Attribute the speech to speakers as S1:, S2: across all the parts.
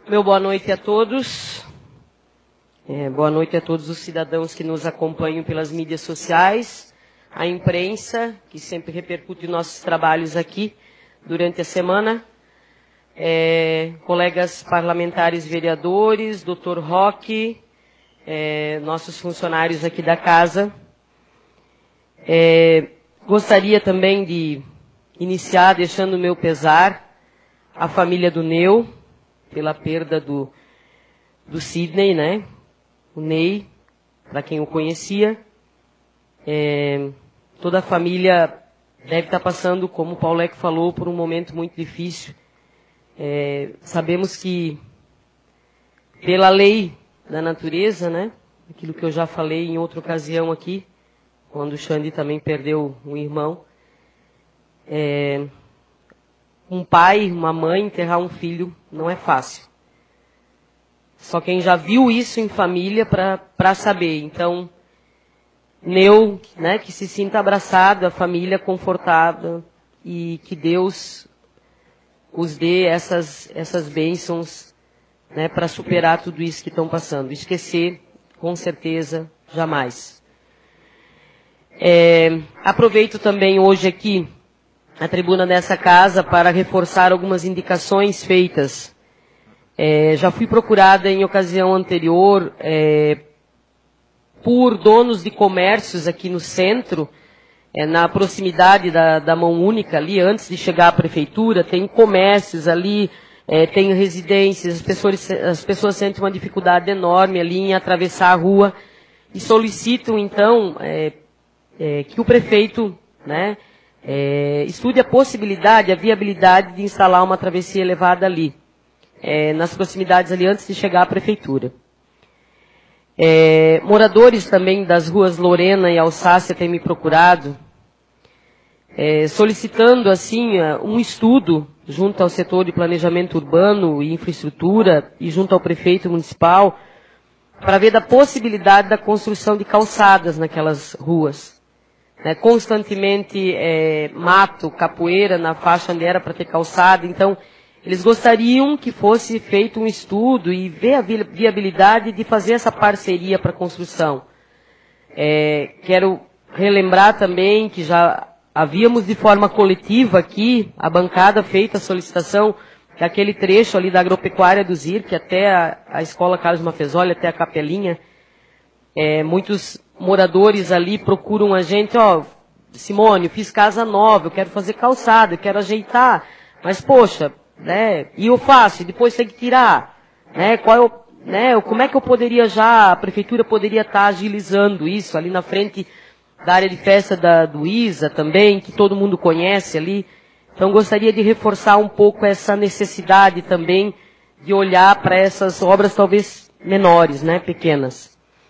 S1: Meu boa noite a todos. Boa noite a todos os cidadãos que nos acompanham pelas mídias sociais, a imprensa, que sempre repercute nossos trabalhos aqui durante a semana, colegas parlamentares vereadores, Dr. Roque, nossos funcionários aqui da casa. Gostaria também de iniciar deixando o meu pesar à família do Neu, pela perda do Sidney, né? O Ney, para quem o conhecia. Toda a família deve estar passando, como o Pauleco falou, por um momento muito difícil. Sabemos que, pela lei da natureza, né? Aquilo que eu já falei em outra ocasião aqui, quando o Xande também perdeu um irmão, um pai, uma mãe, enterrar um filho não é fácil. Só quem já viu isso em família para saber. Então, Neu, né, que se sinta abraçado, a família confortada, e que Deus os dê essas bênçãos, né, para superar tudo isso que estão passando. Esquecer, com certeza, jamais. Aproveito também hoje aqui a tribuna dessa casa para reforçar algumas indicações feitas. Já fui procurada em ocasião anterior por donos de comércios aqui no centro, na proximidade da mão única ali, antes de chegar à prefeitura, tem comércios ali, tem residências, as pessoas sentem uma dificuldade enorme ali em atravessar a rua e solicitam então que o prefeito, né, estude a possibilidade, a viabilidade de instalar uma travessia elevada ali, nas proximidades ali antes de chegar à prefeitura. Moradores também das ruas Lorena e Alsácia têm me procurado, solicitando assim um estudo junto ao setor de planejamento urbano e infraestrutura e junto ao prefeito municipal para ver da possibilidade da construção de calçadas naquelas ruas. Constantemente mato, capoeira na faixa onde era para ter calçada. Então, eles gostariam que fosse feito um estudo e ver a viabilidade de fazer essa parceria para a construção. Quero relembrar também que já havíamos de forma coletiva aqui, a bancada feita a solicitação daquele trecho ali da agropecuária do ZIRC até a escola Carlos Mafezoli, até a Capelinha. Muitos moradores ali procuram a gente, Simone, eu fiz casa nova, eu quero fazer calçada, eu quero ajeitar, mas poxa, né, e eu faço, e depois tem que tirar, né, como é que eu poderia a prefeitura poderia estar agilizando isso ali na frente da área de festa do ISA também, que todo mundo conhece ali. Então gostaria de reforçar um pouco essa necessidade também de olhar para essas obras talvez menores, né, pequenas.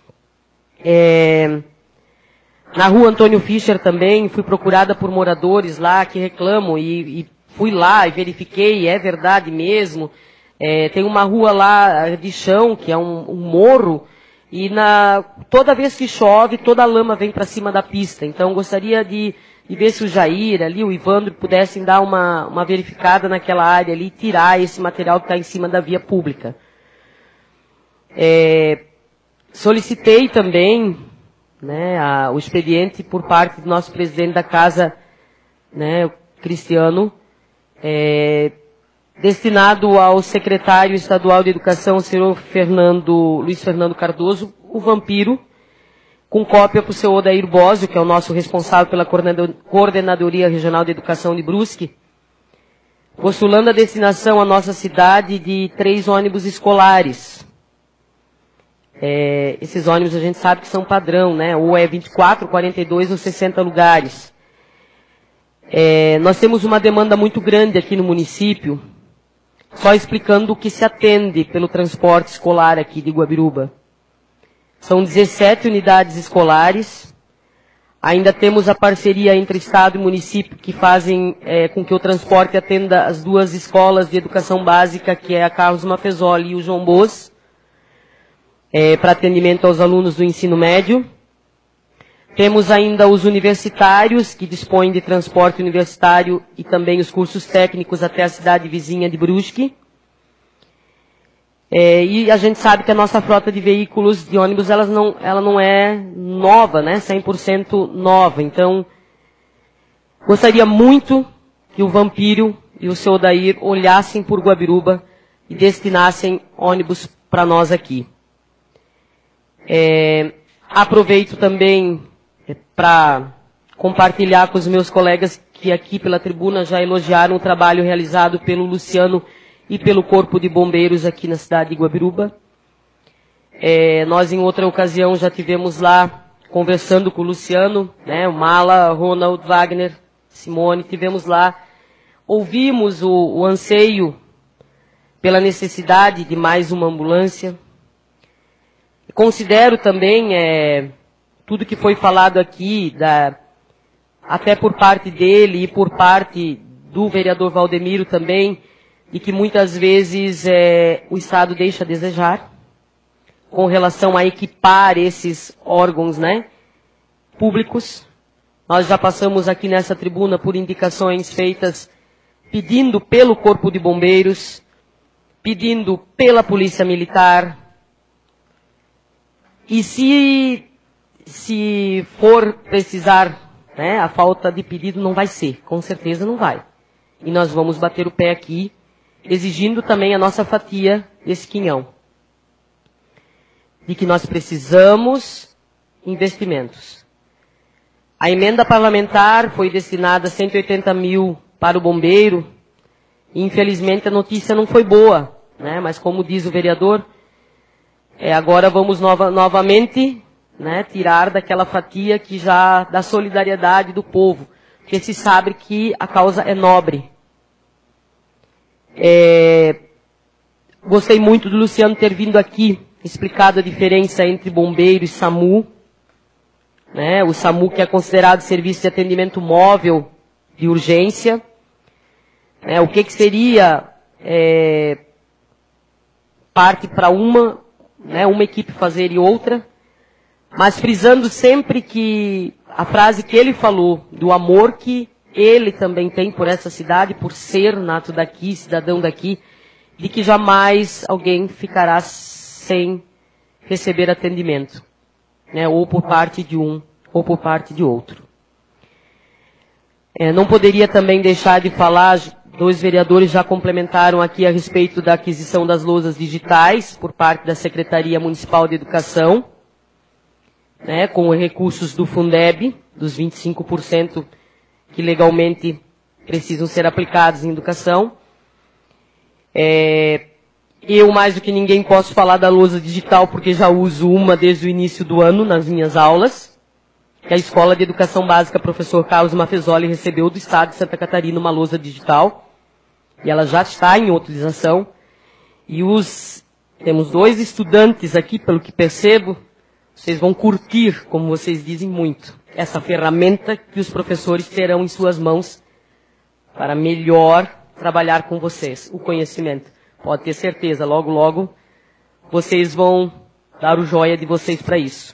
S1: Na rua Antônio Fischer também, fui procurada por moradores lá que reclamam e fui lá e verifiquei, é verdade mesmo. Tem uma rua lá de chão, que é um morro, e toda vez que chove, toda a lama vem para cima da pista. Então gostaria de ver se o Jair ali, o Ivandro, pudessem dar uma verificada naquela área ali e tirar esse material que está em cima da via pública. Solicitei também, né, o expediente por parte do nosso presidente da casa, né, o Cristiano, destinado ao secretário estadual de Educação, o senhor Luiz Fernando Cardoso, o Vampiro, com cópia para o senhor Odair Bósio, que é o nosso responsável pela Coordenadoria Regional de Educação de Brusque, postulando a destinação à nossa cidade de 3 ônibus escolares. Esses ônibus a gente sabe que são padrão, né? Ou 24, 42 ou 60 lugares. Nós temos uma demanda muito grande aqui no município, só explicando o que se atende pelo transporte escolar aqui de Guabiruba. São 17 unidades escolares. Ainda temos a parceria entre Estado e município que fazem com que o transporte atenda as 2 escolas de educação básica, que é a Carlos Mafezoli e o João Bos, para atendimento aos alunos do ensino médio. Temos ainda os universitários, que dispõem de transporte universitário e também os cursos técnicos até a cidade vizinha de Brusque. E a gente sabe que a nossa frota de veículos, de ônibus, ela não é nova, né? 100% nova. Então, gostaria muito que o Vampírio e o seu Odair olhassem por Guabiruba e destinassem ônibus para nós aqui. Aproveito também para compartilhar com os meus colegas que aqui pela tribuna já elogiaram o trabalho realizado pelo Luciano e pelo Corpo de Bombeiros aqui na cidade de Guabiruba. Nós, em outra ocasião, já tivemos lá conversando com o Luciano, né, o Mala, Ronald, Wagner, Simone, tivemos lá, ouvimos o anseio pela necessidade de mais uma ambulância. Considero também tudo que foi falado aqui, até por parte dele e por parte do vereador Valdemiro também, de que muitas vezes o Estado deixa a desejar com relação a equipar esses órgãos, né, públicos. Nós já passamos aqui nessa tribuna por indicações feitas pedindo pelo Corpo de Bombeiros, pedindo pela Polícia Militar. E se for precisar, né, a falta de pedido não vai ser, com certeza não vai. E nós vamos bater o pé aqui, exigindo também a nossa fatia desse quinhão. De que nós precisamos investimentos. A emenda parlamentar foi destinada 180 mil para o bombeiro, e infelizmente a notícia não foi boa, né? Mas como diz o vereador, agora vamos novamente, né, tirar daquela fatia que já da solidariedade do povo, porque se sabe que a causa é nobre. Gostei muito do Luciano ter vindo aqui, explicado a diferença entre bombeiro e SAMU, né? O SAMU que é considerado serviço de atendimento móvel de urgência, o que seria parte para uma equipe fazer e outra, mas frisando sempre que a frase que ele falou, do amor que ele também tem por essa cidade, por ser nato daqui, cidadão daqui, de que jamais alguém ficará sem receber atendimento, né, ou por parte de um, ou por parte de outro. Não poderia também deixar de falar, dois vereadores já complementaram aqui a respeito da aquisição das lousas digitais por parte da Secretaria Municipal de Educação, né, com os recursos do Fundeb, dos 25% que legalmente precisam ser aplicados em educação. Eu, mais do que ninguém, posso falar da lousa digital, porque já uso uma desde o início do ano nas minhas aulas, que a Escola de Educação Básica Professor Carlos Maffezoli recebeu do Estado de Santa Catarina uma lousa digital, e ela já está em utilização, e temos 2 estudantes aqui, pelo que percebo, vocês vão curtir, como vocês dizem muito, essa ferramenta que os professores terão em suas mãos para melhor trabalhar com vocês, o conhecimento. Pode ter certeza, logo, logo, vocês vão dar o joia de vocês para isso.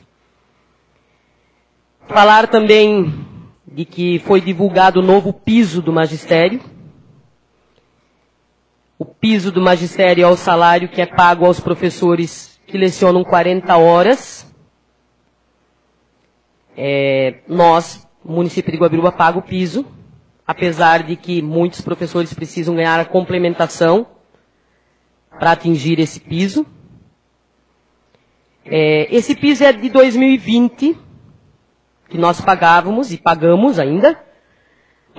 S1: Falar também de que foi divulgado o novo piso do magistério. O piso do magistério é o salário que é pago aos professores que lecionam 40 horas. Nós, o município de Guabiruba, paga o piso, apesar de que muitos professores precisam ganhar a complementação para atingir esse piso. Esse piso é de 2020, que nós pagávamos e pagamos ainda, R$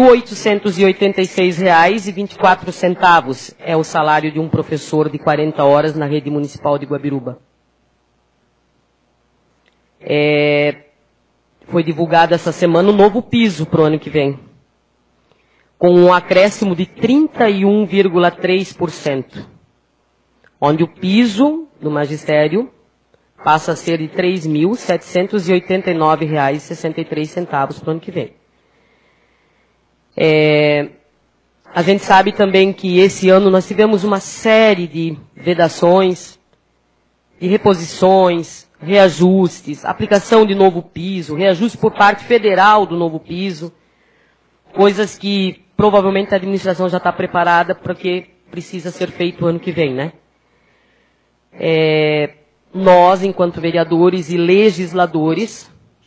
S1: 2.886,24 é o salário de um professor de 40 horas na rede municipal de Guabiruba. Foi divulgado essa semana o novo piso para o ano que vem, com um acréscimo de 31,3%, onde o piso do magistério passa a ser de R$ 3.789,63 para o ano que vem. A gente sabe também que esse ano nós tivemos uma série de vedações, de reposições, reajustes, aplicação de novo piso, reajuste por parte federal do novo piso, coisas que provavelmente a administração já está preparada para o que precisa ser feito o ano que vem, né? nós, enquanto vereadores e legisladores,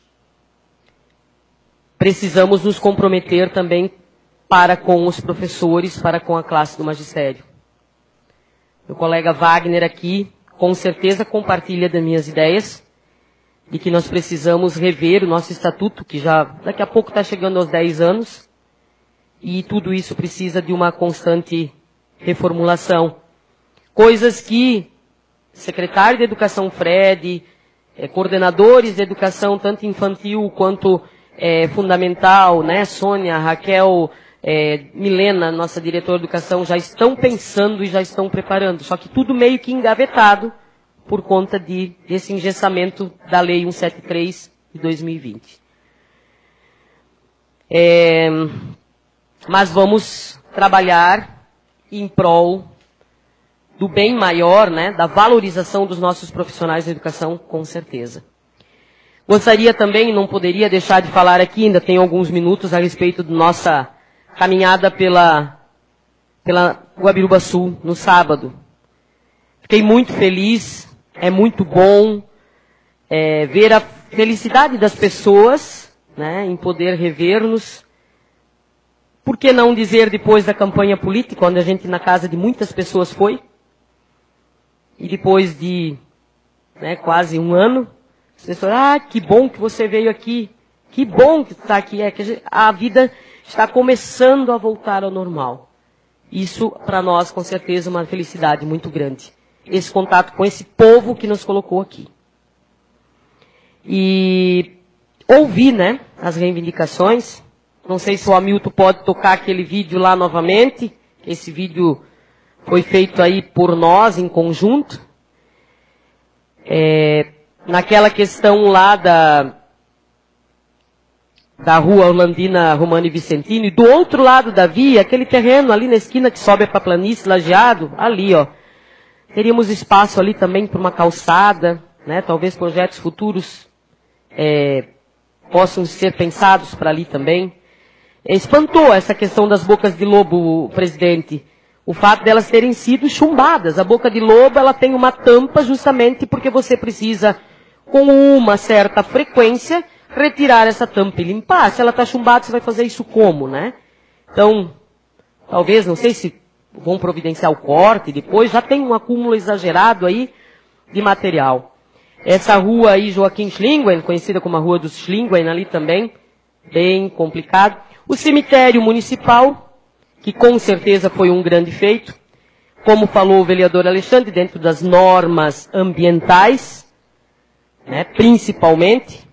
S1: precisamos nos comprometer também para com os professores, para com a classe do magistério. Meu colega Wagner aqui, com certeza, compartilha das minhas ideias, de que nós precisamos rever o nosso estatuto, que já daqui a pouco está chegando aos 10 anos, e tudo isso precisa de uma constante reformulação. Coisas que secretário de Educação Fred, coordenadores de educação, tanto infantil quanto fundamental, né, Sônia, Raquel, Milena, nossa diretora de educação, já estão pensando e já estão preparando. Só que tudo meio que engavetado por conta desse engessamento da Lei 173 de 2020. Mas vamos trabalhar em prol do bem maior, né, da valorização dos nossos profissionais de educação, com certeza. Gostaria também, não poderia deixar de falar aqui, ainda tenho alguns minutos a respeito da nossa caminhada pela Guabiruba Sul, no sábado. Fiquei muito feliz, é muito bom ver a felicidade das pessoas, né, em poder rever-nos. Por que não dizer depois da campanha política, onde a gente na casa de muitas pessoas foi, e depois de quase um ano, as pessoas, que bom que você veio aqui, que bom que está aqui, que a vida está começando a voltar ao normal. Isso, para nós, com certeza, é uma felicidade muito grande. Esse contato com esse povo que nos colocou aqui. E ouvir, né, as reivindicações. Não sei se o Hamilton pode tocar aquele vídeo lá novamente. Esse vídeo foi feito aí por nós, em conjunto. Naquela questão lá da rua Orlandina, Romano e Vicentino, e do outro lado da via, aquele terreno ali na esquina que sobe para a planície, lajeado, ali, ó. Teríamos espaço ali também para uma calçada, né? Talvez projetos futuros possam ser pensados para ali também. Espantou essa questão das bocas de lobo, presidente. O fato delas terem sido chumbadas. A boca de lobo, ela tem uma tampa justamente porque você precisa, com uma certa frequência, retirar essa tampa e limpar. Se ela está chumbada, você vai fazer isso como, né? Então, talvez, não sei se vão providenciar o corte depois, já tem um acúmulo exagerado aí de material. Essa rua aí, Joaquim Schlinguen, conhecida como a Rua dos Schlinguen, ali também, bem complicado. O cemitério municipal, que com certeza foi um grande feito, como falou o vereador Alexandre, dentro das normas ambientais, né, principalmente.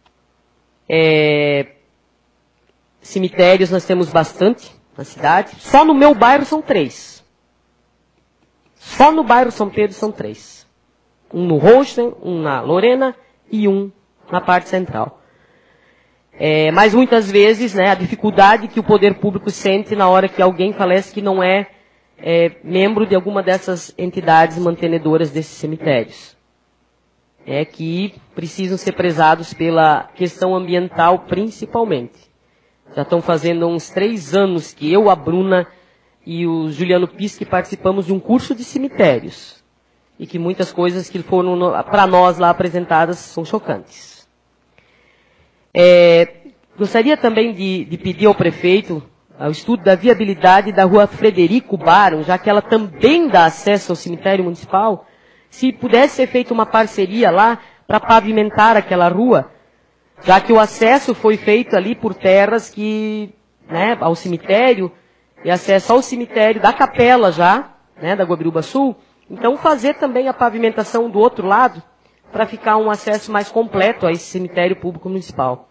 S1: Cemitérios nós temos bastante na cidade. Só no meu bairro são 3. Só no bairro São Pedro são 3. Um no Rochen, um na Lorena e um na parte central. Mas muitas vezes, né, a dificuldade que o poder público sente na hora que alguém falece que não é membro de alguma dessas entidades mantenedoras desses cemitérios. Que precisam ser prezados pela questão ambiental principalmente. Já estão fazendo uns 3 anos que eu, a Bruna e o Juliano Pisque participamos de um curso de cemitérios. E que muitas coisas que foram para nós lá apresentadas são chocantes. Gostaria também de pedir ao prefeito o estudo da viabilidade da rua Frederico Baron, já que ela também dá acesso ao cemitério municipal, se pudesse ser feita uma parceria lá para pavimentar aquela rua, já que o acesso foi feito ali por terras que, né, ao cemitério, e acesso ao cemitério da capela já, né, da Guabiruba Sul, então fazer também a pavimentação do outro lado, para ficar um acesso mais completo a esse cemitério público municipal.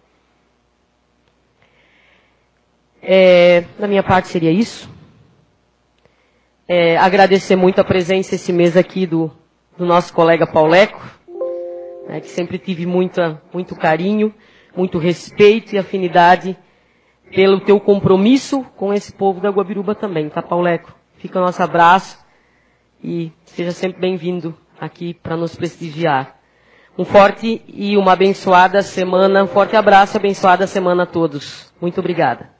S1: Da minha parte seria isso. Agradecer muito a presença esse mês aqui do nosso colega Pauleco, né, que sempre tive muito carinho, muito respeito e afinidade pelo teu compromisso com esse povo da Guabiruba também, tá, Pauleco? Fica o nosso abraço e seja sempre bem-vindo aqui para nos prestigiar. Um forte e uma abençoada semana, um forte abraço e abençoada semana a todos. Muito obrigada.